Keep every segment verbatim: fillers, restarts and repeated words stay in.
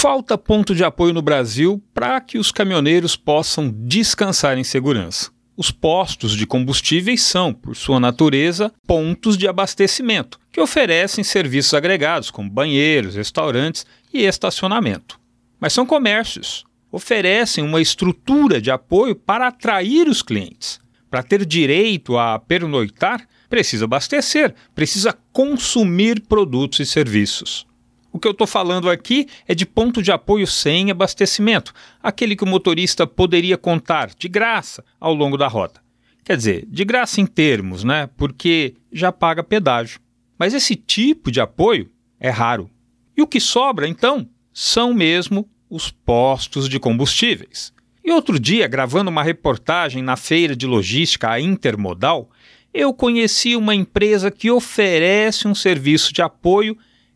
Falta ponto de apoio no Brasil para que os caminhoneiros possam descansar em segurança. Os postos de combustíveis são, por sua natureza, pontos de abastecimento, que oferecem serviços agregados, como banheiros, restaurantes e estacionamento. Mas são comércios, oferecem uma estrutura de apoio para atrair os clientes. Para ter direito a pernoitar, precisa abastecer, precisa consumir produtos e serviços. O que eu estou falando aqui é de ponto de apoio sem abastecimento, aquele que o motorista poderia contar de graça ao longo da rota. Quer dizer, de graça em termos, né? Porque já paga pedágio. Mas esse tipo de apoio é raro. E o que sobra, então, são mesmo os postos de combustíveis. E outro dia, gravando uma reportagem na feira de logística a Intermodal, eu conheci uma empresa que oferece um serviço de apoio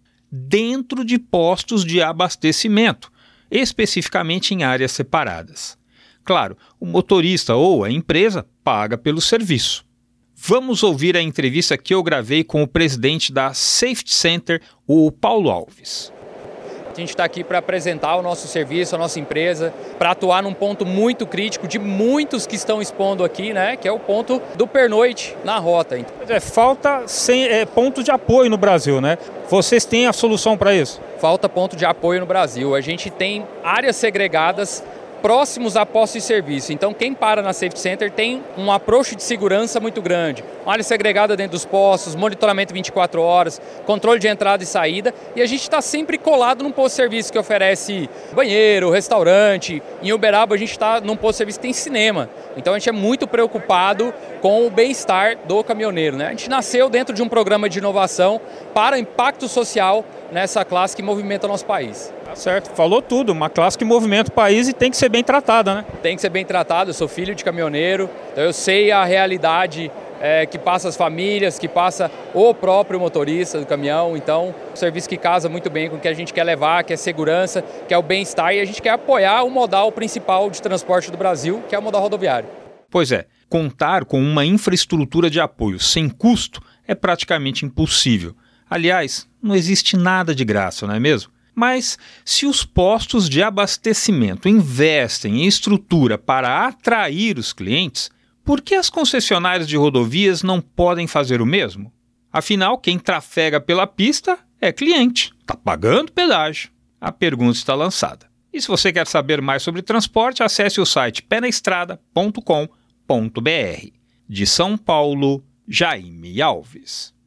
dentro de postos de abastecimento, especificamente em áreas separadas. Claro, o motorista ou a empresa paga pelo serviço. Vamos ouvir a entrevista que eu gravei com o presidente da Safety Center, o Paulo Alves. A gente está aqui para apresentar o nosso serviço, a nossa empresa, para atuar num ponto muito crítico de muitos que estão expondo aqui, né? Que é o ponto do pernoite na rota. É, falta sem, é, ponto de apoio no Brasil, né? Vocês têm a solução para isso? Falta ponto de apoio no Brasil. A gente tem áreas segregadas próximos a postos de serviço. Então, quem para na Safety Center tem um approach de segurança muito grande. Uma área segregada dentro dos postos, monitoramento vinte e quatro horas, controle de entrada e saída. E a gente está sempre colado num posto de serviço que oferece banheiro, restaurante. Em Uberaba, a gente está num posto de serviço que tem cinema. Então, a gente é muito preocupado com o bem-estar do caminhoneiro, né? A gente nasceu dentro de um programa de inovação para impacto social nessa classe que movimenta o nosso país. Tá certo, falou tudo, uma classe que movimenta o país e tem que ser bem tratada, né? Tem que ser bem tratada, eu sou filho de caminhoneiro, então eu sei a realidade é, que passa as famílias, que passa o próprio motorista do caminhão, então um serviço que casa muito bem com o que a gente quer levar, que é segurança, que é o bem-estar, e a gente quer apoiar o modal principal de transporte do Brasil, que é o modal rodoviário. Pois é, contar com uma infraestrutura de apoio sem custo é praticamente impossível. Aliás, não existe nada de graça, não é mesmo? Mas se os postos de abastecimento investem em estrutura para atrair os clientes, por que as concessionárias de rodovias não podem fazer o mesmo? Afinal, quem trafega pela pista é cliente, está pagando pedágio. A pergunta está lançada. E se você quer saber mais sobre transporte, acesse o site pé na estrada ponto com ponto br. De São Paulo, Jaime Alves.